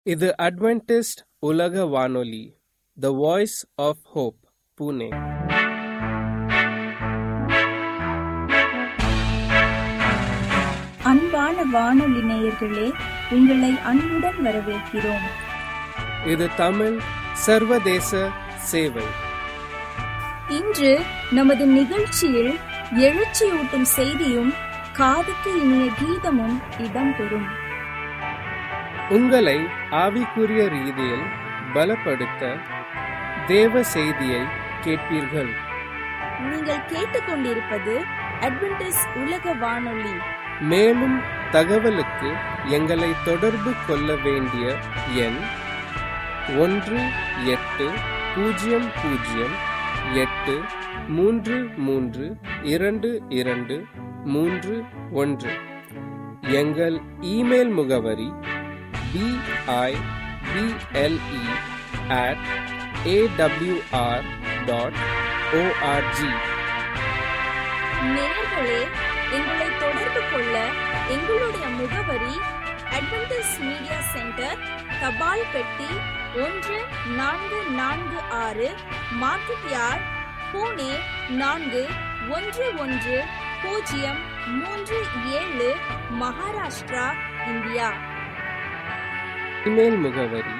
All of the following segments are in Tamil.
இது அட்வென்டிஸ்ட் உலக வானொலி, the Voice of Hope, Pune. அன்பான வானொலி நேயர்களே, உங்களை அன்புடன் வரவேற்கிறோம். இது தமிழ் சர்வதேச சேவை. இன்று நமது நிகழ்ச்சியில் எழுச்சியூட்டும் செய்தியும் காதுக்கு இனிய கீதமும் இடம்பெறும். உங்களை ஆவிக்குரிய ரீதியில் பலப்படுத்த தேவ செய்தியை கேட்பீர்கள். நீங்கள் கேட்டுக்கொண்டிருப்பது அட்வென்டிஸ்ட் உலக வானொலி. மேலும் தகவலுக்கு எங்களை தொடர்பு கொள்ள வேண்டிய எண் 1-800-833-2231. எங்கள் இமெயில் முகவரி BIBLE@awr.org. நேயர்களே, எங்களை தொடர்பு கொள்ள எங்களுடைய முகவரி அட்வென்டிஸ்ட் மீடியா சென்டர், தபால் பெட்டி 1446, market yard, Pune 411037, Maharashtra, India. Email முகவரி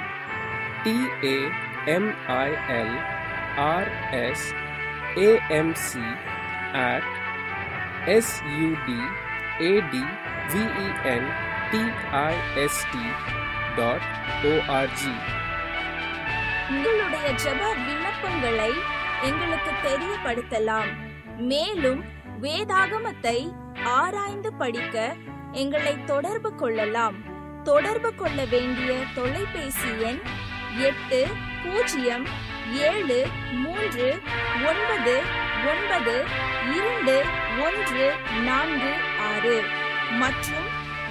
tamilrsamc@sudaventist.org. உங்களுடைய ஜெப விண்ணப்பங்களை எங்களுக்கு தெரியப்படுத்தலாம். மேலும் வேதாகமத்தை ஆராய்ந்து படிக்க எங்களை தொடர்பு கொள்ளலாம். தொடர்பு கொள்ள வேண்டிய தொலைபேசி எண் 8073992146 மற்றும்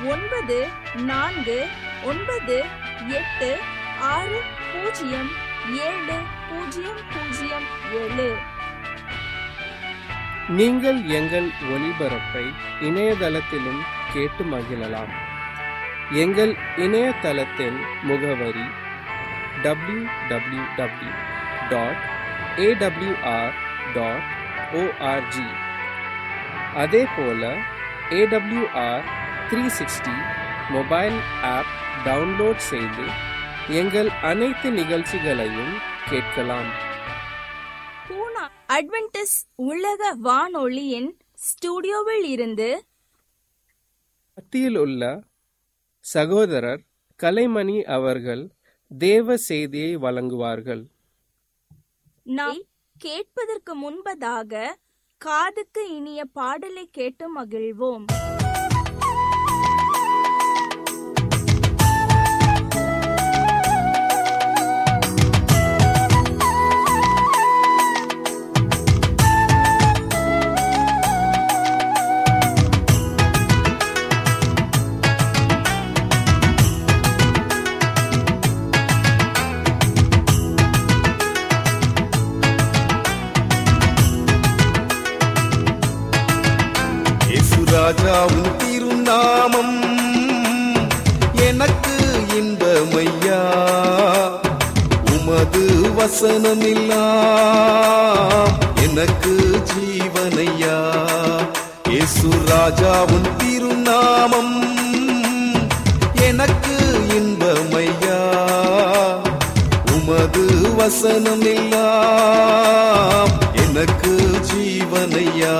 94986007. நீங்கள் எங்கள் ஒளிபரப்பை இணையதளத்திலும் கேட்டு மகிழலாம். எங்கள் இணையதளத்தின் முகவரி www.awr.org. அதே போல AWR 360 மொபைல் ஆப் டவுன்லோட் செய்து எங்கள் அனைத்து நிகழ்ச்சிகளையும் கேட்கலாம். பூனா அட்வென்டிஸ்ட் உலக வானொலியின் ஸ்டுடியோவில் இருந்து மத்தியில் உள்ள சகோதரர் கலைமணி அவர்கள் தேவ செய்தியை வழங்குவார்கள். நாம் கேட்பதற்கு முன்பதாக காதுக்கு இனிய பாடலை கேட்டு மகிழ்வோம். ராஜாவும் திருநாமம் எனக்கு இன்பமையா, உமது வசனமெல்லாம் எனக்கு ஜீவனையா. இயேசு ராஜாவும் திருநாமம் எனக்கு இன்பமையா, உமது வசனமெல்லாம் எனக்கு ஜீவனையா.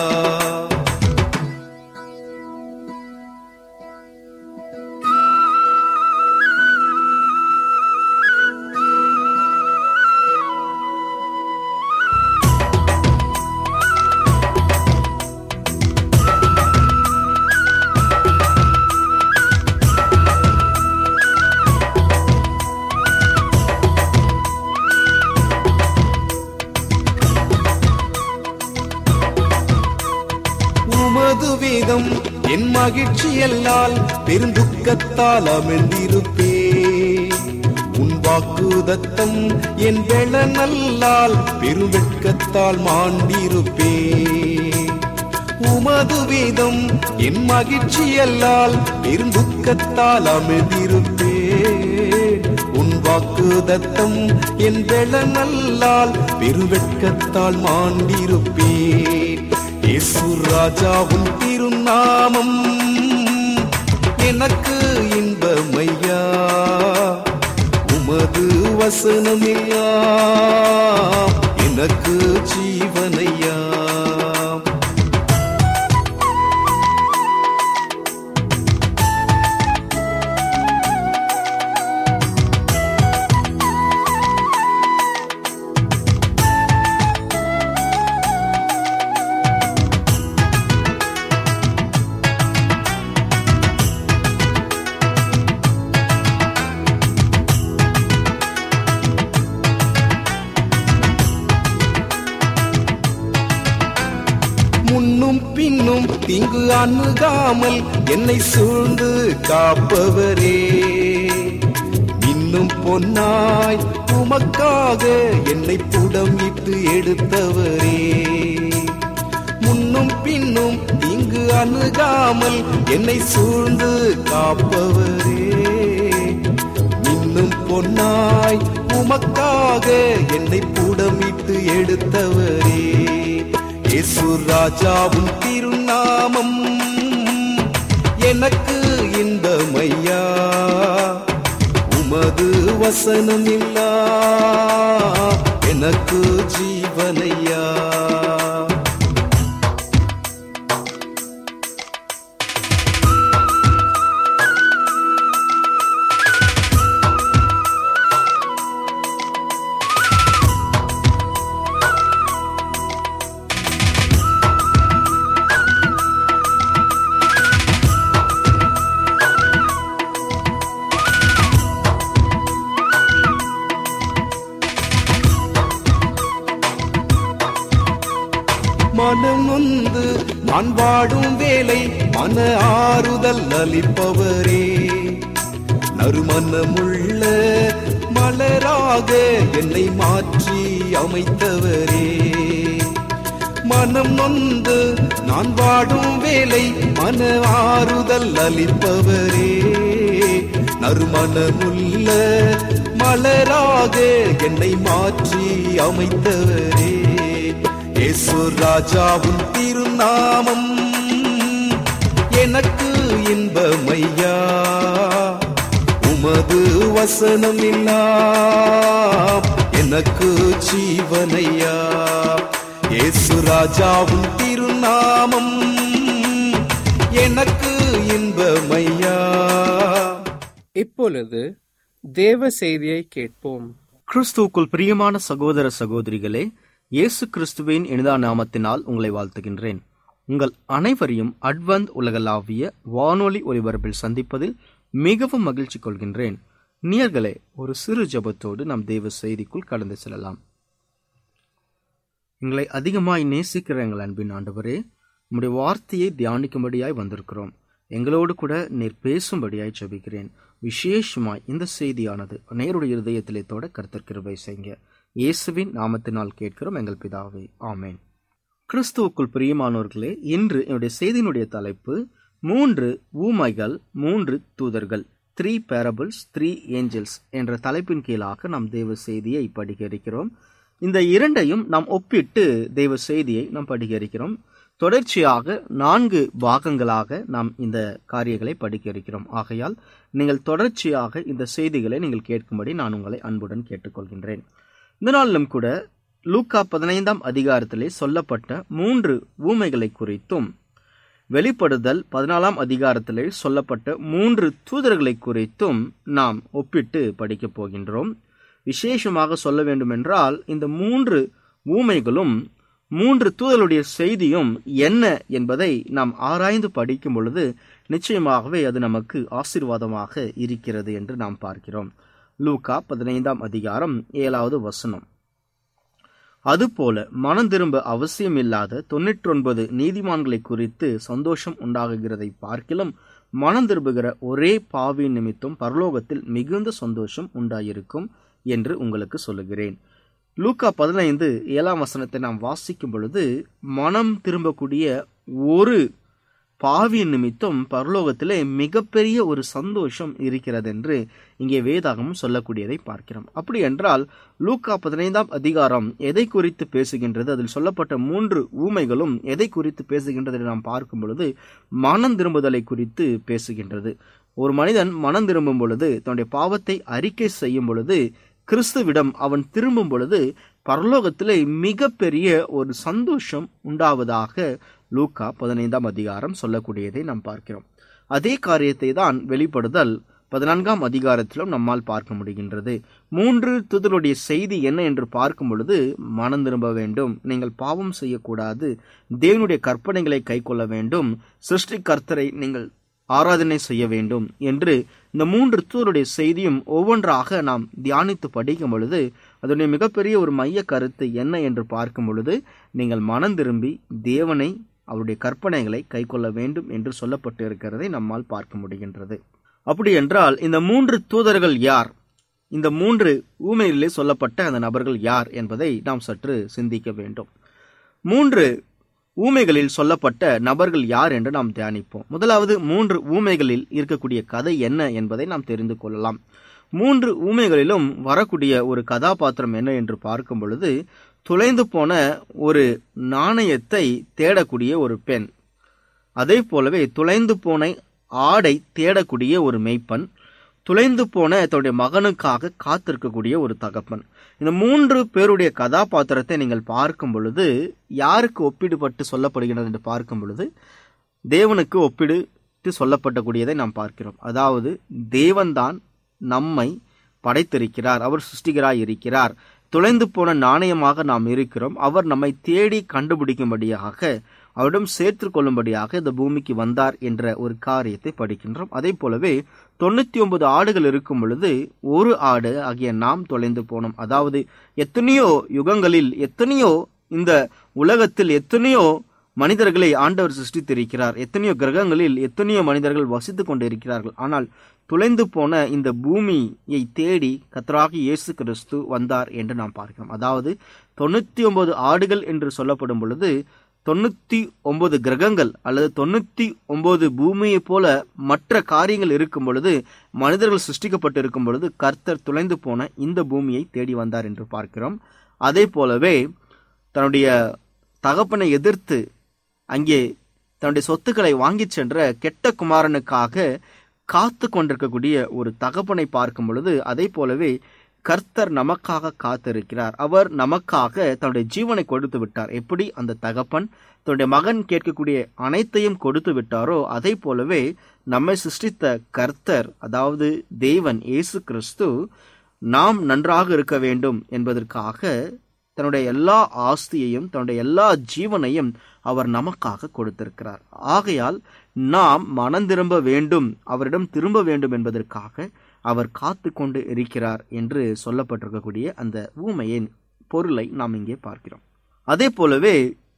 வேதம் என் மகிழ்ச்சி எல்லால் பெருந்துக்கத்தால் அமிழ்ந்திருப்பே. உன் வாக்குதத்தம் என் பெலனல்லால் பெருவெட்கத்தால் மாண்டிருப்பே. உமது வேதம் என் மகிழ்ச்சி எல்லால் பெருந்துக்கத்தால் அமிழ்ந்திருப்பே. வாக்குதத்தம் என் பெலனல்லால் பெருவெட்கத்தால் மாண்டிருப்பேன். இயேசு ராஜாவும் திருநாமம் எனக்கு இன்பமையா, உமது வசனமையா எனக்கு ஜீவனையா. முன்னும் பின்னும் தீங்கு அணுகாமல் என்னை சூழ்ந்து காப்பவரே, இன்னும் பொன்னாய் உமக்காக என்னை புடம் இட்டு எடுத்தவரே. முன்னும் பின்னும் தீங்கு அணுகாமல் என்னை சூழ்ந்து காப்பவரே, இன்னும் பொன்னாய் உமக்காக என்னை புடமிட்டு எடுத்தவரே. இயேசு ராஜாவும் திருநாமம் எனக்கு இன்பமையா, உமது வசனமில்லா எனக்கு ஜீவனையா. மனம் நொந்து நான் வாடும் வேலை மன ஆறுதல் அளிப்பவரே, நறுமணமுள்ள மலராக என்னை மாற்றி அமைத்தவரே. மனம் நொந்து நான் வாடும் வேலை மன ஆறுதல் அளிப்பவரே, நறுமணமுள்ள மலராக என்னை மாற்றி அமைத்தவரே. இயேசு ராஜாவும் திருநாமம் எனக்கு இன்பமையா, உமது வசனமில்லா எனக்கு ஜீவனையா. இயேசு ராஜாவும் திருநாமம் எனக்கு இன்பமையா. இப்பொழுது தேவ செய்தியை கேட்போம். கிறிஸ்துவுக்குள் பிரியமான சகோதர சகோதரிகளே, இயேசு கிறிஸ்துவின் இனிதா நாமத்தினால் உங்களை வாழ்த்துகின்றேன். உங்கள் அனைவரையும் அட்வென்த் உலகளாவிய வானொலி ஒலிபரப்பில் சந்திப்பதில் மிகவும் மகிழ்ச்சி கொள்கின்றேன். நேயர்களே, ஒரு சிறு ஜெபத்தோடு நாம் தேவ செய்திக்குள் கடந்து செல்லலாம். எங்களை அதிகமாய் நேசிக்கிற எங்கள் அன்பின் ஆண்டவரே, உம்முடைய வார்த்தையை தியானிக்கும்படியாய் வந்திருக்கிறோம். எங்களோடு கூட நீர் பேசும்படியாய் ஜெபிக்கிறேன். விசேஷமாய் இந்த செய்தியானது நேருடைய இருதயத்திலே தொட கர்த்தர் கிருபை செய்யுங்க. இயேசுவின் நாமத்தினால் கேட்கிறோம் எங்கள் பிதாவே, ஆமேன். கிறிஸ்துவுக்குள் பிரியமானோர்களே, இன்று என்னுடைய செய்தியினுடைய தலைப்பு 3 ஊமைகள் 3 தூதர்கள், 3 parables 3 angels என்ற தலைப்பின் கீழாக நாம் தேவ செய்தியை படிக்க இருக்கிறோம். இந்த இரண்டையும் நாம் ஒப்பிட்டு தேவ செய்தியை நாம் படிக்க இருக்கிறோம். தொடர்ச்சியாக 4 பாகங்களாக நாம் இந்த காரியங்களை படிக்க இருக்கிறோம். ஆகையால் நீங்கள் தொடர்ச்சியாக இந்த செய்திகளை நீங்கள் கேட்கும்படி நான் உங்களை அன்புடன் கேட்டுக்கொள்கின்றேன். இந்த நாளிலும் கூட லூக்கா 15ஆம் அதிகாரத்திலே சொல்லப்பட்ட 3 ஊமைகளை குறித்தும், வெளிப்படுதல் 14ஆம் அதிகாரத்திலே சொல்லப்பட்ட 3 தூதர்களை குறித்தும் நாம் ஒப்பிட்டு படிக்கப் போகின்றோம். விசேஷமாக சொல்ல வேண்டுமென்றால் இந்த 3 ஊமைகளும் 3 தூதர்களுடைய செய்தியும் என்ன என்பதை நாம் ஆராய்ந்து படிக்கும் பொழுது நிச்சயமாகவே அது நமக்கு ஆசீர்வாதமாக இருக்கிறது என்று நாம் பார்க்கிறோம். லூக்கா 15ஆம் அதிகாரம் 7வது வசனம். அதுபோல மனம் திரும்ப அவசியமில்லாத 99 நீதிமான்களை குறித்து சந்தோஷம் உண்டாகுகிறதை பார்க்கிலும் மனம் திரும்புகிற ஒரே பாவி நிமித்தம் பரலோகத்தில் மிகுந்த சந்தோஷம் உண்டாயிருக்கும் என்று உங்களுக்கு சொல்லுகிறேன். லூக்கா 15 7ஆம் வசனத்தை நாம் வாசிக்கும் பொழுது மனம் திரும்பக்கூடிய ஒரு பாவியின் நிமித்தம் பரலோகத்திலே மிகப்பெரிய ஒரு சந்தோஷம் இருக்கிறது என்று இங்கே வேதாகமும் சொல்லக்கூடியதை பார்க்கிறோம். அப்படி என்றால் லூக்கா 15ஆம் அதிகாரம் எதை குறித்து பேசுகின்றது? அதில் சொல்லப்பட்ட 3 ஊமைகளும் எதை குறித்து பேசுகின்றது என்று நாம் பார்க்கும் பொழுது மனம் திரும்புதலை குறித்து பேசுகின்றது. ஒரு மனிதன் மனம் திரும்பும் பொழுது, தன்னுடைய பாவத்தை அறிக்கை செய்யும் பொழுது, கிறிஸ்துவிடம் அவன் திரும்பும் பொழுது பரலோகத்திலே மிகப்பெரிய ஒரு சந்தோஷம் உண்டாவதாக லூக்கா 15ஆம் அதிகாரம் சொல்லக்கூடியதை நாம் பார்க்கிறோம். அதே காரியத்தை தான் வெளிப்படுதல் 14ஆம் அதிகாரத்திலும் நம்மால் பார்க்க முடிகின்றது. 3 தூதருடைய செய்தி என்ன என்று பார்க்கும் பொழுது, மனம் திரும்ப வேண்டும், நீங்கள் பாவம் செய்யக்கூடாது, தேவனுடைய கற்பனைகளை கைக்கொள்ள வேண்டும், சிருஷ்டிகர்த்தரை நீங்கள் ஆராதனை செய்ய வேண்டும் என்று இந்த 3 தூதருடைய செய்தியும் ஒவ்வொன்றாக நாம் தியானித்து படிக்கும் பொழுது அதனுடைய மிகப்பெரிய ஒரு மைய கருத்து என்ன என்று பார்க்கும் பொழுது, நீங்கள் மனம் திரும்பி தேவனை, அவருடைய கற்பனைகளை கைக்கொள்ள வேண்டும் என்று சொல்லப்பட்டு இருக்கிறதை நம்மால் பார்க்க முடிகின்றது. அப்படி என்றால் இந்த 3 தூதர்கள் யார்? இந்த 3 ஊமையிலே சொல்லப்பட்ட அந்த நபர்கள் யார் என்பதை நாம் சற்று சிந்திக்க வேண்டும். 3 ஊமைகளில் சொல்லப்பட்ட நபர்கள் யார் என்று நாம் தியானிப்போம். முதலாவது 3 ஊமைகளில் இருக்கக்கூடிய கதை என்ன என்பதை நாம் தெரிந்து கொள்ளலாம். 3 ஊமைகளிலும் வரக்கூடிய ஒரு கதாபாத்திரம் என்ன என்று பார்க்கும் பொழுது, தொலைந்து போன ஒரு நாணயத்தை தேடக்கூடிய ஒரு பெண், அதே போலவே தொலைந்து போன ஆடை தேடக்கூடிய ஒரு மெய்ப்பன், தொலைந்து போன தன்னுடைய மகனுக்காக காத்திருக்கக்கூடிய ஒரு தகப்பன். இந்த 3 பேருடைய கதாபாத்திரத்தை நீங்கள் பார்க்கும் பொழுது யாருக்கு ஒப்பிடுபட்டு சொல்லப்படுகிறது என்று பார்க்கும் பொழுது தேவனுக்கு ஒப்பிட்டு சொல்லப்படக்கூடியதை நாம் பார்க்கிறோம். அதாவது தேவன்தான் நம்மை படைத்திருக்கிறார், அவர் சிருஷ்டிகராய் இருக்கிறார், தொலைந்து போன நாணயமாக நாம் இருக்கிறோம், அவர் நம்மை தேடி கண்டுபிடிக்கும்படியாக, அவரிடம் சேர்த்து கொள்ளும்படியாக இந்த பூமிக்கு வந்தார் என்ற ஒரு காரியத்தை படிக்கின்றோம். அதே போலவே 99 ஆடுகள் இருக்கும் பொழுது ஒரு ஆடு ஆகிய நாம் தொலைந்து போனோம். அதாவது எத்தனையோ யுகங்களில், எத்தனையோ இந்த உலகத்தில் எத்தனையோ மனிதர்களை ஆண்டவர் சிருஷ்டித்திருக்கிறார், எத்தனையோ கிரகங்களில் எத்தனையோ மனிதர்கள் வசித்துக் கொண்டிருக்கிறார்கள். ஆனால் தொலைந்து போன இந்த பூமியை தேடி கர்த்தராகிய இயேசு கிறிஸ்து வந்தார் என்று நாம் பார்க்கிறோம். அதாவது 99 ஆடுகள் என்று சொல்லப்படும் பொழுது 99 கிரகங்கள் அல்லது 99 பூமியை போல மற்ற காரியங்கள் இருக்கும் பொழுது, மனிதர்கள் சிருஷ்டிக்கப்பட்டு இருக்கும் பொழுது கர்த்தர் தொலைந்து போன இந்த பூமியை தேடி வந்தார் என்று பார்க்கிறோம். அதே போலவே தன்னுடைய தகப்பனை எதிர்த்து அங்கே தன்னுடைய சொத்துக்களை வாங்கி சென்ற கெட்ட குமாரனுக்காக காத்து கொண்டிருக்கக்கூடிய ஒரு தகப்பனை பார்க்கும் பொழுது, அதே போலவே கர்த்தர் நமக்காக காத்திருக்கிறார், அவர் நமக்காக தன்னுடைய ஜீவனை கொடுத்து விட்டார். எப்படி அந்த தகப்பன் தன்னுடைய மகன் கேட்கக்கூடிய அனைத்தையும் கொடுத்து விட்டாரோ, அதே போலவே நம்மை சிருஷ்டித்த கர்த்தர், அதாவது தேவன் இயேசு கிறிஸ்து, நாம் நன்றாக இருக்க வேண்டும் என்பதற்காக தன்னுடைய எல்லா ஆஸ்தியையும் தன்னுடைய எல்லா ஜீவனையும் அவர் நமக்காக கொடுத்திருக்கிறார். ஆகையால் நாம் மனம் திரும்ப வேண்டும், அவரிடம் திரும்ப வேண்டும் என்பதற்காக அவர் காத்து கொண்டு இருக்கிறார் என்று சொல்லப்பட்டிருக்கக்கூடிய அந்த ஊமையின் பொருளை நாம் இங்கே பார்க்கிறோம். அதே போலவே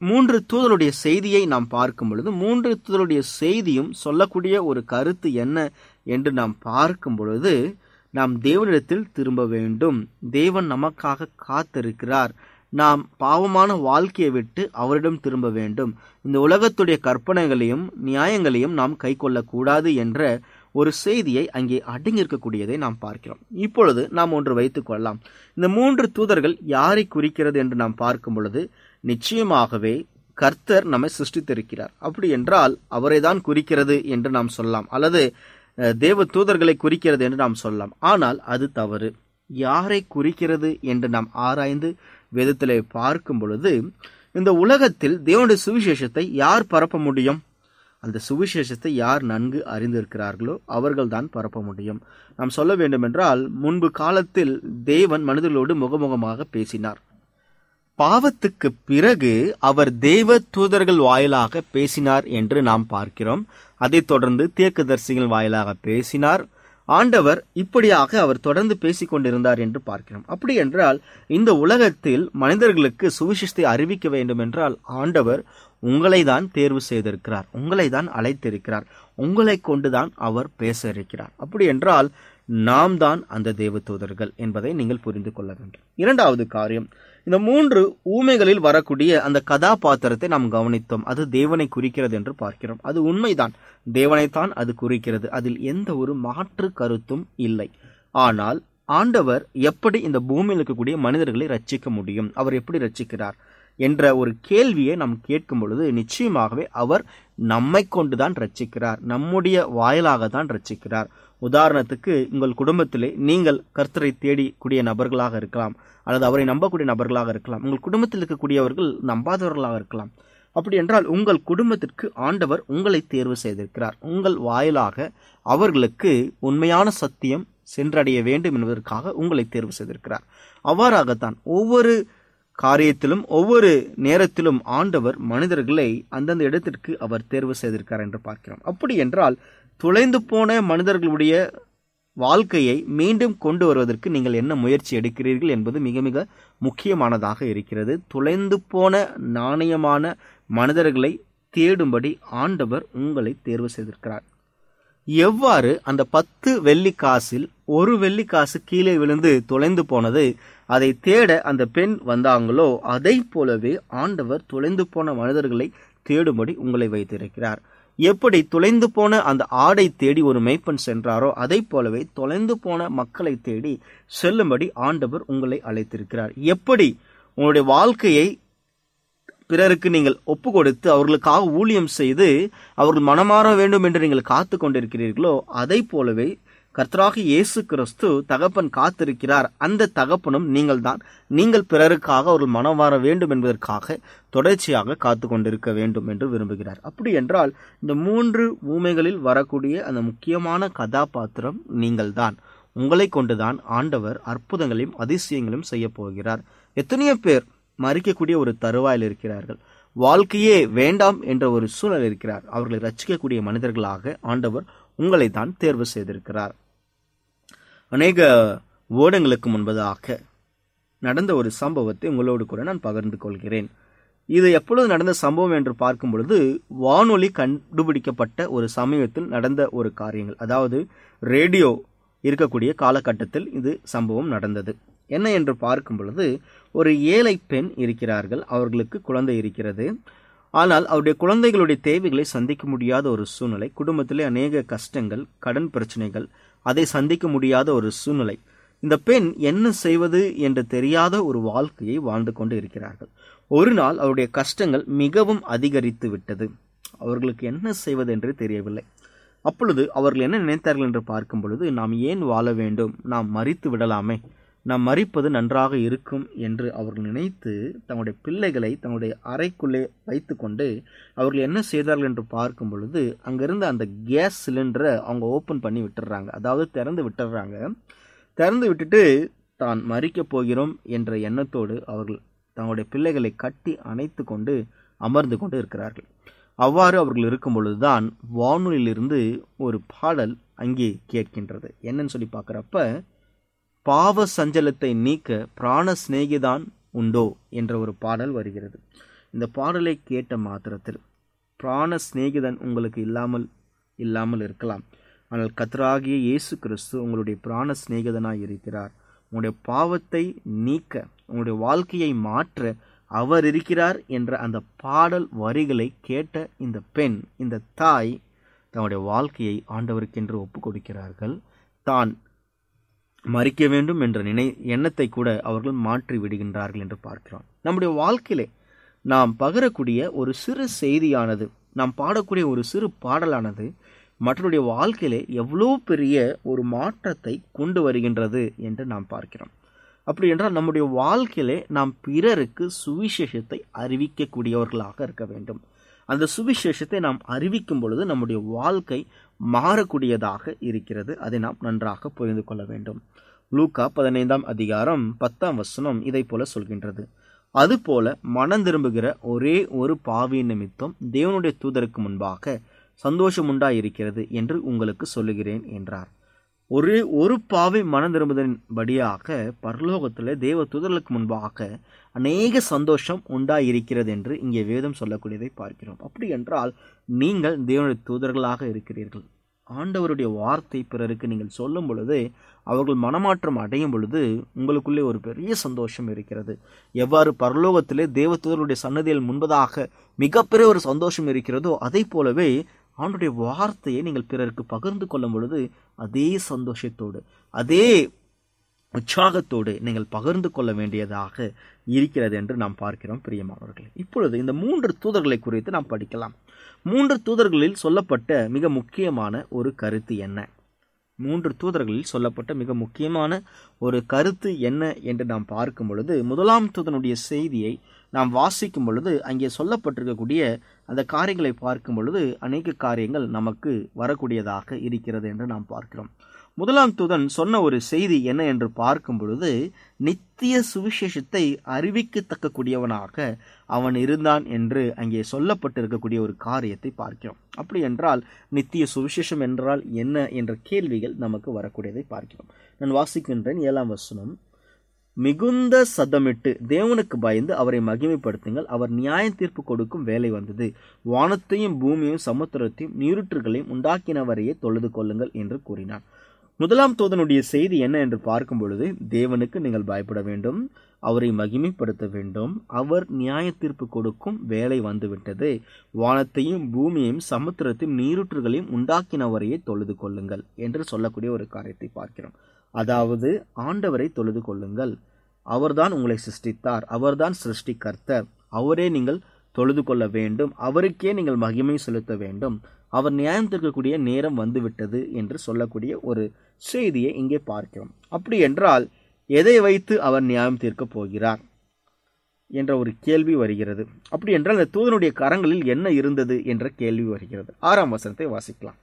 3 தூதருடைய செய்தியை நாம் பார்க்கும் பொழுது 3 தூதருடைய செய்தியும் சொல்லக்கூடிய ஒரு கருத்து என்ன என்று நாம் பார்க்கும் பொழுது, நாம் தேவனிடத்தில் திரும்ப வேண்டும், தேவன் நமக்காக காத்திருக்கிறார், நாம் பாவமான வாழ்க்கையை விட்டு அவரிடம் திரும்ப வேண்டும், இந்த உலகத்துடைய கற்பனைகளையும் நியாயங்களையும் நாம் கை கொள்ளக்கூடாது என்ற ஒரு செய்தியை அங்கே அடங்கியிருக்கக்கூடியதை நாம் பார்க்கிறோம். இப்பொழுது நாம் ஒன்று வைத்துக் கொள்ளலாம். இந்த 3 தூதர்கள் யாரை குறிக்கிறது என்று நாம் பார்க்கும் பொழுது, நிச்சயமாகவே கர்த்தர் நம்மை சிருஷ்டித்திருக்கிறார். அப்படி என்றால் அவரை தான் குறிக்கிறது என்று நாம் சொல்லலாம், அல்லது தேவ தூதர்களை குறிக்கிறது என்று நாம் சொல்லலாம். ஆனால் அது தவறு. யாரை குறிக்கிறது என்று நாம் ஆராய்ந்து வேதத்திலே பார்க்கும் பொழுது, இந்த உலகத்தில் தேவனுடைய சுவிசேஷத்தை யார் பரப்ப முடியும்? அந்த சுவிசேஷத்தை யார் நன்கு அறிந்திருக்கிறார்களோ அவர்கள் தான் பரப்ப முடியும். நாம் சொல்ல வேண்டும் என்றால், முன்பு காலத்தில் தேவன் மனிதர்களோடு முகமுகமாக பேசினார். பாவத்துக்கு பிறகு அவர் தேவ தூதர்கள் வாயிலாக பேசினார் என்று நாம் பார்க்கிறோம். அதைத் தொடர்ந்து தீர்க்கதரிசிகள் வாயிலாக பேசினார். ஆண்டவர் இப்படியாக அவர் தொடர்ந்து பேசிக் கொண்டிருந்தார் என்று பார்க்கிறோம். அப்படி என்றால் இந்த உலகத்தில் மனிதர்களுக்கு சுவிசேஷத்தை அறிவிக்க வேண்டும் என்றால் ஆண்டவர் உங்களை தான் தேர்வு செய்திருக்கிறார், உங்களை தான் அழைத்திருக்கிறார், உங்களை கொண்டுதான் அவர் பேச இருக்கிறார். அப்படி என்றால் நாம் தான் அந்த தேவ தூதர்கள் என்பதை நீங்கள் புரிந்து கொள்ள வேண்டும். இரண்டாவது காரியம், இந்த 3 ஊமைகளில் வரக்கூடிய அந்த கதாபாத்திரத்தை நாம் கவனித்தோம். அது தேவனை குறிக்கிறது என்று பார்க்கிறோம். அது உண்மைதான், தேவனைத்தான் அது குறிக்கிறது. அதில் எந்த ஒரு மாற்று கருத்தும் இல்லை. ஆனால் ஆண்டவர் எப்படி இந்த பூமியில் இருக்கக்கூடிய மனிதர்களை ரட்சிக்க முடியும், அவர் எப்படி ரட்சிக்கிறார் என்ற ஒரு கேள்வியை நாம் கேட்கும் பொழுது நிச்சயமாகவே அவர் நம்மை கொண்டுதான் ரட்சிக்கிறார், நம்முடைய வாயிலாக தான் ரட்சிக்கிறார். உதாரணத்துக்கு, உங்கள் குடும்பத்திலே நீங்கள் கர்த்தரை தேடிக்கூடிய நபர்களாக இருக்கலாம், அல்லது அவரை நம்பக்கூடிய நபர்களாக இருக்கலாம். உங்கள் குடும்பத்தில் இருக்கக்கூடியவர்கள் நம்பாதவர்களாக இருக்கலாம். அப்படி என்றால் உங்கள் குடும்பத்திற்கு ஆண்டவர் உங்களை தேர்வு செய்திருக்கிறார். உங்கள் வாயிலாக அவர்களுக்கு உண்மையான சத்தியம் சென்றடைய வேண்டும் என்பதற்காக உங்களை தேர்வு செய்திருக்கிறார். அவ்வாறாகத்தான் ஒவ்வொரு காரியத்திலும் ஒவ்வொரு நேரத்திலும் ஆண்டவர் மனிதர்களை அந்தந்த இடத்திற்கு அவர் தேர்வு செய்திருக்கிறார் என்று பார்க்கிறோம். அப்படி என்றால் தொலைந்து போன மனிதர்களுடைய வாழ்க்கையை மீண்டும் கொண்டு வருவதற்கு நீங்கள் என்ன முயற்சி எடுக்கிறீர்கள் என்பது மிக மிக முக்கியமானதாக இருக்கிறது. தொலைந்து போன நாணயமான மனிதர்களை தேடும்படி ஆண்டவர் உங்களை தேர்வு செய்திருக்கிறார். எவ்வாறு அந்த 10 வெள்ளிக்காசில் 1 வெள்ளிக்காசு கீழே விழுந்து தொலைந்து போனது, அதை தேட அந்த பெண் வந்தாங்களோ, அதை போலவே ஆண்டவர் தொலைந்து போன மனிதர்களை தேடும்படி உங்களை வைத்திருக்கிறார். எப்படி தொலைந்து போன அந்த ஆடை தேடி ஒரு மேய்ப்பன் சென்றாரோ, அதை போலவே தொலைந்து போன மக்களை தேடி செல்லும்படி ஆண்டவர் உங்களை அழைத்திருக்கிறார். எப்படி உங்களுடைய வாழ்க்கையை பிறருக்கு நீங்கள் ஒப்பு கொடுத்து அவர்களுக்காக ஊழியம் செய்து அவர்கள் மனமாற வேண்டும் என்று நீங்கள் காத்து கொண்டிருக்கிறீர்களோ, அதை போலவே கர்த்தராகிய இயேசு கிறிஸ்து தகப்பன் காத்திருக்கிறார். அந்த தகப்பனும் நீங்கள் தான். நீங்கள் பிறருக்காக அவர்கள் மனம் மாற வேண்டும் என்பதற்காக தொடர்ச்சியாக காத்து கொண்டிருக்க வேண்டும் என்று விரும்புகிறார். அப்படி என்றால் இந்த 3 ஊமைகளில் வரக்கூடிய அந்த முக்கியமான கதாபாத்திரம் நீங்கள் தான். உங்களை கொண்டுதான் ஆண்டவர் அற்புதங்களையும் அதிசயங்களையும் செய்ய போகிறார். எத்தனையோ பேர் மறிக்கக்கூடிய ஒரு தருவாயில் இருக்கிறார்கள், வாழ்க்கையே வேண்டாம் என்ற ஒரு சூழல் இருக்கிறார். அவர்களை ரட்சிக்கக்கூடிய மனிதர்களாக ஆண்டவர் உங்களை தான் தேர்வு செய்திருக்கிறார். அநேக வருடங்களுக்கு முன்பதாக நடந்த ஒரு சம்பவத்தை உங்களோடு கூட நான் பகிர்ந்து கொள்கிறேன். இது எப்பொழுது நடந்த சம்பவம் என்று பார்க்கும் பொழுது, வானொலி கண்டுபிடிக்கப்பட்ட ஒரு சமயத்தில் நடந்த ஒரு காரியங்கள். அதாவது ரேடியோ இருக்கக்கூடிய காலகட்டத்தில் இது சம்பவம் நடந்தது. என்ன என்று பார்க்கும் பொழுது, ஒரு ஏழை பெண் இருக்கிறார்கள், அவர்களுக்கு குழந்தை இருக்கிறது. ஆனால் அவருடைய குழந்தைகளுடைய தேவைகளை சந்திக்க முடியாத ஒரு சூழ்நிலை, குடும்பத்திலே அநேக கஷ்டங்கள், கடன் பிரச்சனைகள், அதை சந்திக்க முடியாத ஒரு சூழ்நிலை. இந்த பெண் என்ன செய்வது என்று தெரியாத ஒரு வாழ்க்கையை வாழ்ந்து கொண்டு இருக்கிறார்கள். ஒரு நாள் அவருடைய கஷ்டங்கள் மிகவும் அதிகரித்து விட்டது. அவர்களுக்கு என்ன செய்வது என்று தெரியவில்லை. அப்பொழுது அவர்கள் என்ன நினைத்தார்கள் என்று பார்க்கும் பொழுது, நாம் ஏன் வாழ வேண்டும், நாம் மரித்து விடலாமே, நாம் மரிப்பது நன்றாக இருக்கும் என்று அவர்கள் நினைத்து தங்களுடைய பிள்ளைகளை தங்களுடைய அறைக்குள்ளே வைத்து கொண்டு அவர்கள் என்ன செய்தார்கள் என்று பார்க்கும் பொழுது, அங்கிருந்த அந்த கேஸ் சிலிண்டரை அவங்க ஓப்பன் பண்ணி விட்டுறாங்க. அதாவது திறந்து விட்டுறாங்க. திறந்து விட்டுட்டு தான் மரிக்கப் போகிறோம் என்ற எண்ணத்தோடு அவர்கள் தங்களுடைய பிள்ளைகளை கட்டி அணைத்து கொண்டு அமர்ந்து கொண்டு இருக்கிறார்கள். அவ்வாறு அவர்கள் இருக்கும் பொழுதுதான் வானொலியிலிருந்து ஒரு பாடல் அங்கே கேட்கின்றது. என்னன்னு சொல்லி பார்க்குறப்ப, பாவ சஞ்சலத்தை நீக்க பிராண சிநேகிதான் உண்டோ என்ற ஒரு பாடல் வருகிறது. இந்த பாடலை கேட்ட மாத்திரத்தில் பிராண சிநேகிதன் உங்களுக்கு இல்லாமல் இருக்கலாம், ஆனால் கர்த்தராகிய இயேசு கிறிஸ்து உங்களுடைய பிராண சிநேகிதனாய் இருக்கிறார். உங்களுடைய பாவத்தை நீக்க, உங்களுடைய வாழ்க்கையை மாற்ற அவர் இருக்கிறார் என்ற அந்த பாடல் வரிகளை கேட்ட இந்த பெண், இந்த தாய் தன்னுடைய வாழ்க்கையை ஆண்டவருக்கென்று ஒப்பு கொடுக்கிறார்கள். தான் மறிக்க வேண்டும் என்ற எண்ணத்தை கூட அவர்கள் மாற்றி விடுகின்றார்கள் என்று பார்க்கிறோம். நம்முடைய வாழ்க்கையிலே நாம் பகிரக்கூடிய ஒரு சிறு செய்தியானது, நாம் பாடக்கூடிய ஒரு சிறு பாடலானது மற்றவருடைய வாழ்க்கையிலே எவ்வளோ பெரிய ஒரு மாற்றத்தை கொண்டு வருகின்றது என்று நாம் பார்க்கிறோம். அப்படி என்றால் நம்முடைய வாழ்க்கையிலே நாம் பிறருக்கு சுவிசேஷத்தை அறிவிக்கக்கூடியவர்களாக இருக்க வேண்டும். அந்த சுவிசேஷத்தை நாம் அறிவிக்கும் பொழுது நம்முடைய வாழ்க்கை மாறக்கூடியதாக இருக்கிறது. அதை நாம் நன்றாக புரிந்து கொள்ள வேண்டும். லூக்கா 15ஆம் அதிகாரம் 10ஆம் வசனம் இதை போல சொல்கின்றது. அதுபோல மனம் திரும்புகிற ஒரே ஒரு பாவியின் நிமித்தம் தேவனுடைய தூதருக்கு முன்பாக சந்தோஷம் உண்டாயிருக்கிறது என்று உங்களுக்கு சொல்லுகிறேன் என்றார். ஒரு பாவி மனம் திரும்புதலின் படியாக பரலோகத்தில் தேவ தூதர்களுக்கு முன்பாக அநேக சந்தோஷம் உண்டாயிருக்கிறது என்று இங்கே வேதம் சொல்லக்கூடியதை பார்க்கிறோம். அப்படி என்றால் நீங்கள் தேவனுடைய தூதர்களாக இருக்கிறீர்கள். ஆண்டவருடைய வார்த்தை பிறருக்கு நீங்கள் சொல்லும் பொழுது, அவர்கள் மனமாற்றம் அடையும் பொழுது உங்களுக்குள்ளே ஒரு பெரிய சந்தோஷம் இருக்கிறது. எவ்வாறு பரலோகத்திலே தேவதூதருடைய சன்னதியில் முன்பதாக மிகப்பெரிய ஒரு சந்தோஷம் இருக்கிறதோ, அதை போலவே ஆண்டவருடைய வார்த்தையை நீங்கள் பிறருக்கு பகிர்ந்து கொள்ளும் பொழுது அதே சந்தோஷத்தோடு, அதே உற்சாகத்தோடு நீங்கள் பகிர்ந்து கொள்ள வேண்டியதாக இருக்கிறது என்று நாம் பார்க்கிறோம். பிரியமானவர்களே, இப்பொழுது இந்த 3 தூதர்களை குறித்து நாம் படிக்கலாம். 3 தூதர்களில் சொல்லப்பட்ட மிக முக்கியமான ஒரு கருத்து என்ன? 3 தூதர்களில் சொல்லப்பட்ட மிக முக்கியமான ஒரு கருத்து என்ன என்று நாம் பார்க்கும் பொழுது, முதலாம் தூதனுடைய செய்தியை நாம் வாசிக்கும் பொழுது அங்கே சொல்லப்பட்டிருக்கக்கூடிய அந்த காரியங்களை பார்க்கும் பொழுது அநேக காரியங்கள் நமக்கு வரக்கூடியதாக இருக்கிறது என்று நாம் பார்க்கிறோம். முதலாம் தூதன் சொன்ன ஒரு செய்தி என்ன என்று பார்க்கும் பொழுது, நித்திய சுவிசேஷத்தை அறிவிக்கத்தக்கக்கூடியவனாக அவன் இருந்தான் என்று அங்கே சொல்லப்பட்டிருக்கக்கூடிய ஒரு காரியத்தை பார்க்கிறோம். அப்படி என்றால் நித்திய சுவிசேஷம் என்றால் என்ன என்ற கேள்விகள் நமக்கு வரக்கூடியதை பார்க்கிறோம். நான் வாசிக்கின்றேன் 7ஆம் வசனம். மிகுந்த சத்தமிட்டு தேவனுக்கு பயந்து அவரை மகிமைப்படுத்துங்கள், அவர் நியாய தீர்ப்பு கொடுக்கும் வேலை வந்தது, வானத்தையும் பூமியையும் சமுத்திரத்தையும் நீருற்றுகளையும் உண்டாக்கினவரையே தொழுது கொள்ளுங்கள் என்று கூறினார். முதலாம் தூதனுடைய செய்தி என்ன என்று பார்க்கும் பொழுது, தேவனுக்கு நீங்கள் பயப்பட வேண்டும், அவரை மகிமைப்படுத்த வேண்டும், அவர் நியாய தீர்ப்பு கொடுக்கும் வேலை வந்துவிட்டது, வானத்தையும் பூமியையும் சமுத்திரத்தையும் நீருற்றுகளையும் உண்டாக்கினவரையே தொழுது கொள்ளுங்கள் என்று சொல்லக்கூடிய ஒரு காரியத்தை பார்க்கிறோம். அதாவது ஆண்டவரை தொழுது கொள்ளுங்கள், அவர்தான் உங்களை சிருஷ்டித்தார், அவர்தான் சிருஷ்டிகர்த்தர், அவரே நீங்கள் தொழுது கொள்ள வேண்டும், அவருக்கே நீங்கள் மகிமை செலுத்த வேண்டும், அவர் நியாயம் தீர்க்கக்கூடிய நேரம் வந்துவிட்டது என்று சொல்லக்கூடிய ஒரு செய்தியை இங்கே பார்க்கிறோம். அப்படி என்றால் எதை வைத்து அவர் நியாயம் தீர்க்கப் போகிறார் என்ற ஒரு கேள்வி வருகிறது. அப்படி என்றால் அந்த தூதனுடைய கரங்களில் என்ன இருந்தது என்ற கேள்வி வருகிறது. 6ஆம் வசனத்தை வாசிக்கலாம்.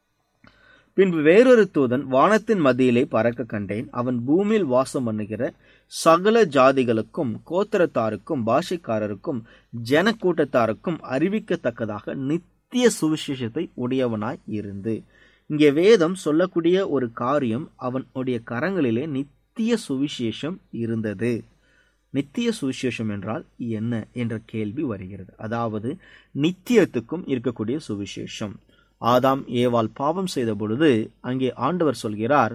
பின்பு வேறொரு தூதன் வானத்தின் மத்தியிலே பறக்க கண்டேன், அவன் பூமியில் வாசம் பண்ணுகிற சகல ஜாதிகளுக்கும் கோத்திரத்தாருக்கும் பாஷைக்காரருக்கும் ஜன கூட்டத்தாருக்கும் அறிவிக்கத்தக்கதாக நித்திய சுவிசேஷத்தை உடையவனாய் இருந்து. இங்கே வேதம் சொல்லக்கூடிய ஒரு காரியம், அவனுடைய கரங்களிலே நித்திய சுவிசேஷம் இருந்தது. நித்திய சுவிசேஷம் என்றால் என்ன என்ற கேள்வி வருகிறது. அதாவது நித்தியத்துக்கும் இருக்கக்கூடிய சுவிசேஷம். ஆதாம் ஏவாள் பாவம் செய்த பொழுது அங்கே ஆண்டவர் சொல்கிறார்,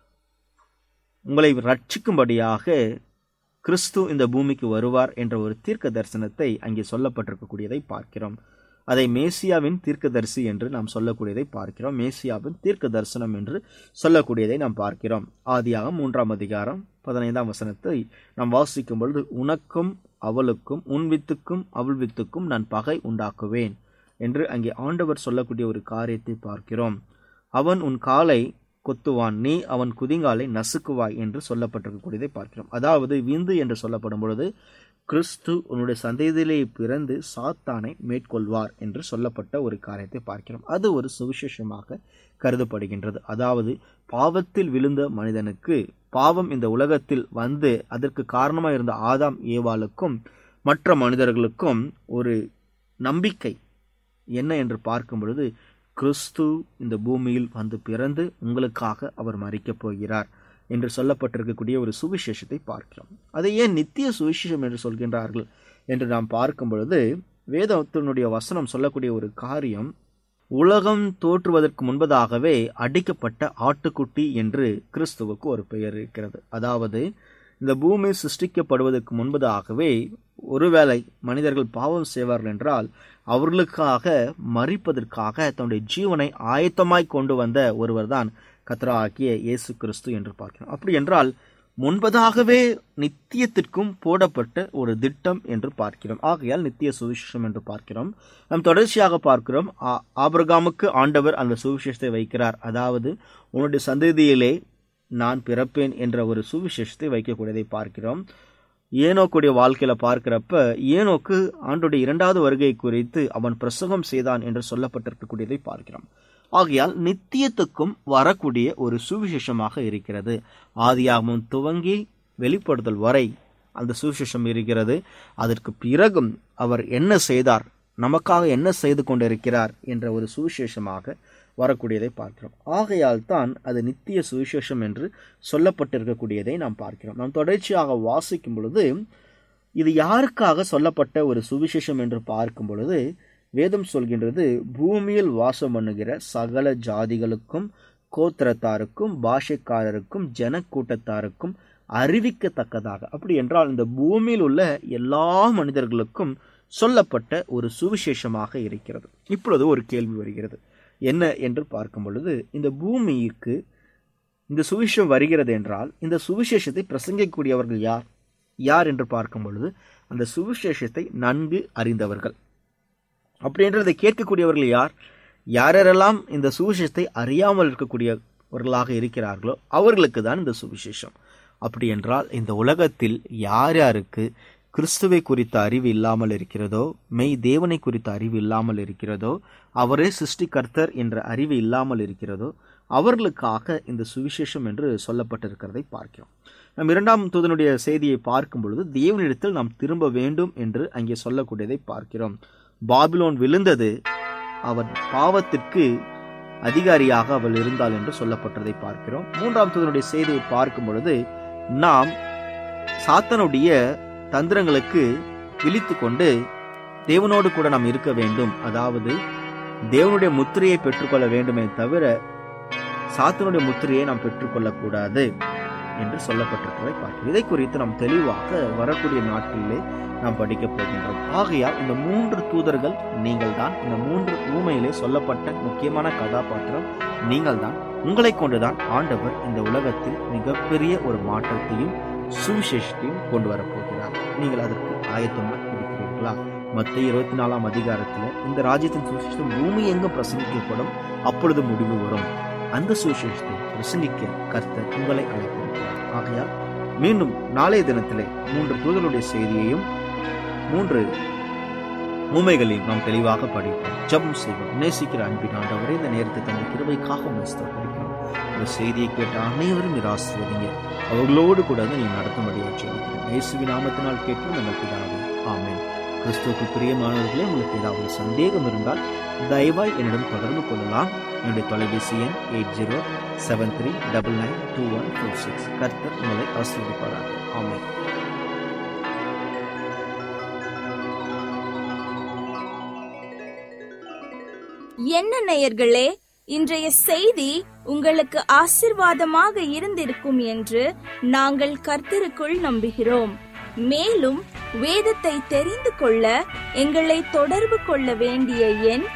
உங்களை ரட்சிக்கும்படியாக கிறிஸ்து இந்த பூமிக்கு வருவார் என்ற ஒரு தீர்க்க தரிசனத்தை அங்கே சொல்லப்பட்டிருக்கக்கூடியதை பார்க்கிறோம். அதை மேசியாவின் தீர்க்கதரிசி என்று நாம் சொல்லக்கூடியதை பார்க்கிறோம். மேசியாவின் தீர்க்க தரிசனம் என்று சொல்லக்கூடியதை நாம் பார்க்கிறோம். ஆதியாகமம் 3ஆம் அதிகாரம் 15ஆம் வசனத்தை நாம் வாசிக்கும் பொழுது, உனக்கும் அவளுக்கும் உன் வித்துக்கும் அவள் வித்துக்கும் நான் பகை உண்டாக்குவேன் என்று அங்கே ஆண்டவர் சொல்லக்கூடிய ஒரு காரியத்தை பார்க்கிறோம். அவன் உன் காலை கொத்துவான், நீ அவன் குதிங்காலை நசுக்குவாய் என்று சொல்லப்பட்டிருக்கக்கூடியதை பார்க்கிறோம். அதாவது விந்து என்று சொல்லப்படும் பொழுது கிறிஸ்து உன்னுடைய சந்ததியிலே பிறந்து சாத்தானை மேற்கொள்வார் என்று சொல்லப்பட்ட ஒரு காரியத்தை பார்க்கிறோம். அது ஒரு சுவிசேஷமாக கருதப்படுகின்றது. அதாவது பாவத்தில் விழுந்த மனிதனுக்கு, பாவம் இந்த உலகத்தில் வந்து அதற்கு காரணமாக இருந்த ஆதாம் ஏவாளுக்கும் மற்ற மனிதர்களுக்கும் ஒரு நம்பிக்கை என்ன என்று பார்க்கும் பொழுது, கிறிஸ்து இந்த பூமியில் வந்து பிறந்து உங்களுக்காக அவர் மரிக்கப் போகிறார் என்று சொல்லப்பட்டிருக்கக்கூடிய ஒரு சுவிசேஷத்தை பார்க்கிறோம். அதை ஏன் நித்திய சுவிசேஷம் என்று சொல்கின்றார்கள் என்று நாம் பார்க்கும் பொழுது, வேதத்தினுடைய வசனம் சொல்லக்கூடிய ஒரு காரியம், உலகம் தோற்றுவதற்கு முன்பதாகவே அடிக்கப்பட்ட ஆட்டுக்குட்டி என்று கிறிஸ்துவுக்கு ஒரு பெயர் இருக்கிறது. அதாவது இந்த பூமி சிருஷ்டிக்கப்படுவதற்கு முன்பதாகவே ஒருவேளை மனிதர்கள் பாவம் செய்வார்கள் என்றால் அவர்களுக்காக மரிப்பதற்காக தன்னுடைய ஜீவனை ஆயத்தமாய் கொண்டு வந்த ஒருவர் தான் கர்த்தராகிய இயேசு கிறிஸ்து என்று பார்க்கிறோம். அப்படி என்றால் முன்பதாகவே நித்தியத்திற்கும் போடப்பட்ட ஒரு திட்டம் என்று பார்க்கிறோம். ஆகையால் நித்திய சுவிசேஷம் என்று பார்க்கிறோம். நாம் தொடர்ச்சியாக பார்க்கிறோம், ஆபிரகாமுக்கு ஆண்டவர் அந்த சுவிசேஷத்தை வைக்கிறார். அதாவது உன்னுடைய சந்ததியிலே நான் பிறப்பேன் என்ற ஒரு சுவிசேஷத்தை வைக்கக்கூடியதை பார்க்கிறோம். ஏனோக்குடைய வாழ்க்கையில பார்க்கிறப்ப ஏனோக்கு ஆண்டோடைய 2வது வருகை குறித்து அவன் பிரசங்கம் செய்தான் என்று சொல்லப்பட்டிருக்கக்கூடியதை பார்க்கிறோம். ஆகையால் நித்தியத்துக்கும் வரக்கூடிய ஒரு சுவிசேஷமாக இருக்கிறது. ஆதியாகமம் துவங்கி வெளிப்படுத்தல் வரை அந்த சுவிசேஷம் இருக்கிறது. அதற்கு பிறகும் அவர் என்ன செய்தார், நமக்காக என்ன செய்து கொண்டிருக்கிறார் என்ற ஒரு சுவிசேஷமாக வரக்கூடியதை பார்க்கிறோம். ஆகையால் தான் அது நித்திய சுவிசேஷம் என்று சொல்லப்பட்டிருக்கக்கூடியதை நாம் பார்க்கிறோம். நாம் தொடர்ச்சியாக வாசிக்கும் பொழுது இது யாருக்காக சொல்லப்பட்ட ஒரு சுவிசேஷம் என்று பார்க்கும் பொழுது, வேதம் சொல்கின்றது, பூமியில் வாசம் பண்ணுகிற சகல ஜாதிகளுக்கும், கோத்திரத்தாருக்கும், பாஷைக்காரருக்கும், ஜன கூட்டத்தாருக்கும் அறிவிக்கத்தக்கதாக. அப்படி என்றால் இந்த பூமியில் உள்ள எல்லா மனிதர்களுக்கும் சொல்லப்பட்ட ஒரு சுவிசேஷமாக இருக்கிறது. இப்பொழுது ஒரு கேள்வி வருகிறது, என்ன என்று பார்க்கும் பொழுது, இந்த பூமிக்கு இந்த சுவிசேஷம் வருகிறது என்றால் இந்த சுவிசேஷத்தை பிரசங்கிக்கக்கூடியவர்கள் யார் யார் என்று பார்க்கும் பொழுது, அந்த சுவிசேஷத்தை நன்கு அறிந்தவர்கள். அப்படின்றதை கேட்கக்கூடியவர்கள் யார்? யாரெல்லாம் இந்த சுவிசேஷத்தை அறியாமல் இருக்கக்கூடியவர்களாக இருக்கிறார்களோ அவர்களுக்கு தான் இந்த சுவிசேஷம். அப்படி என்றால் இந்த உலகத்தில் யார் யாருக்கு கிறிஸ்துவை குறித்த அறிவு இல்லாமல் இருக்கிறதோ, மெய் தேவனை குறித்த அறிவு இல்லாமல் இருக்கிறதோ, அவரே சிருஷ்டிகர்த்தர் என்ற அறிவு இல்லாமல் இருக்கிறதோ, அவர்களுக்காக இந்த சுவிசேஷம் என்று சொல்லப்பட்டிருக்கிறதை பார்க்கிறோம். நம் 2ஆம் தூதனுடைய செய்தியை பார்க்கும் பொழுது தேவனிடத்தில் நாம் திரும்ப வேண்டும் என்று அங்கே சொல்லக்கூடியதை பார்க்கிறோம். பாபிலோன் விழுந்தது, அவன் பாவத்திற்கு அதிகாரியாக அவள் இருந்தாள் என்று சொல்லப்பட்டதை பார்க்கிறோம். 3ஆம் தூதனுடைய செய்தியை பார்க்கும் பொழுது நாம் சாத்தானுடைய தந்திரங்களுக்கு விழித்து கொண்டு தேவனோடு கூட நாம் இருக்க வேண்டும், அதாவது தேவனுடைய முத்திரையை பெற்றுக்கொள்ள வேண்டுமே தவிர சாத்தானுடைய முத்திரையை நாம் பெற்றுக்கொள்ளக்கூடாது என்று சொல்லப்பட்டிருக்கிறதை பார்க்கிறோம். இதை குறித்து நாம் தெளிவாக வரக்கூடிய நாட்களிலே நாம் படிக்கப் போகின்றோம். ஆகையால் இந்த 3 தூதர்கள் நீங்கள் தான். இந்த 3 ஊமையிலே சொல்லப்பட்ட முக்கியமான கதாபாத்திரம் நீங்கள் தான். உங்களை கொண்டுதான் ஆண்டவர் இந்த உலகத்தில் மிகப்பெரிய ஒரு மாற்றத்தையும் சுவிசேஷத்தையும் கொண்டு வரப்போகிறார். நீங்கள் அதற்கு ஆயத்தமாக இருக்கிறீர்களா? மத்தேயு 24ஆம் அதிகாரத்தில் இந்த ராஜ்யத்தின் சுவிசேஷம் பூமி எங்கும் பிரசங்கிக்கப்படும், அப்பொழுது முடிவு வரும். அந்த சுவிசேஷத்தை பிரசங்கிக்க கர்த்தர் உங்களை அழைத்திருக்கிறார். ஆகையால் மீண்டும் நாளைய தினத்திலே 3 தூதர்களுடைய செய்தியையும் 3 ஊமைகளையும் நாம் தெளிவாக படிப்போம். ஜெபம் செய்வோம். நேசிக்கிற அன்பின் ஆண்டவரே, இந்த நேரத்தை தந்த கிருபைக்காக ஸ்தோத்திரிக்கிறோம். இந்த செய்தியை கேட்ட அனைவரும் ஆசீர்வதிங்க, அவர்களோடு கூட நீ நடத்தும்படியாக ஜெபிக்கிறேன். இயேசுவின் நாமத்தினால் கேட்கிறோம் எங்கள் பிதாவே, ஆமென். கிறிஸ்துவுக்கு பிரியமானவர்களே, உங்களுக்கு ஏதாவது சந்தேகம் இருந்தால் தயவாய் என்னிடம் தொடர்பு கொள்ளலாம். என்னுடைய தொலைபேசி எண் 8073992146. கர்த்தர் உங்களை ஆசீர்வதிப்பாராக. ஆமென். என்ன நேயர்களே, இன்றைய செய்தி உங்களுக்கு ஆசீர்வாதமாக இருந்திருக்கும் என்று நாங்கள் கர்த்தருக்குள் நம்புகிறோம். மேலும் வேதத்தை தெரிந்து கொள்ள எங்களை தொடர்பு கொள்ள வேண்டிய எண்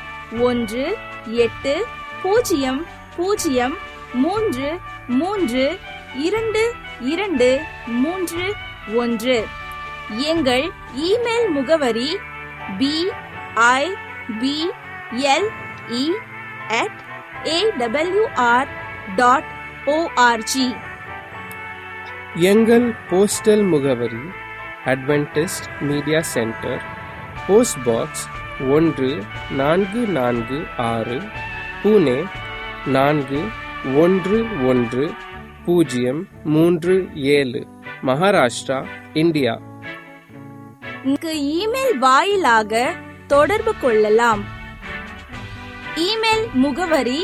1-800-332-2231. எங்கள் இமெயில் முகவரி BIBLE@awr.org. எங்கள் போஸ்டல் முகவரி Adventist media centre, post box 1446, Pune 411037, Maharashtra, India. Email வாயிலாக தொடர்பு கொள்ளலாம். இமெயில் முகவரி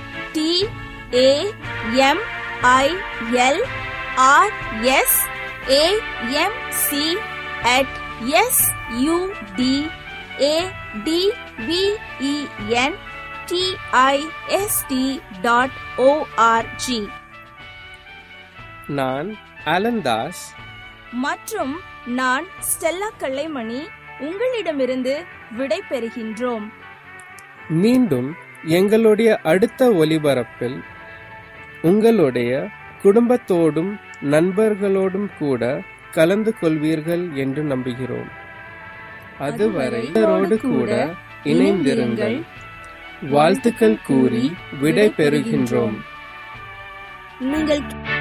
TAMILRSAMC@sudentist.org. நான் அலந்தாஸ் மற்றும் நான் ஸ்டெல்லா கலைமணி உங்களிடமிருந்து விடை பெறுகின்றோம். மீண்டும் எங்களுடைய அடுத்த ஒலிபரப்பில் உங்களுடைய குடும்பத்தோடும் நண்பர்களோடும் கூட கலந்து கொள்வீர்கள் என்று நம்புகிறோம். அதுவரை கூட இணைந்திருங்கள். வாழ்த்துக்கள் கூறி விடை பெறுகின்றோம். நீங்கள்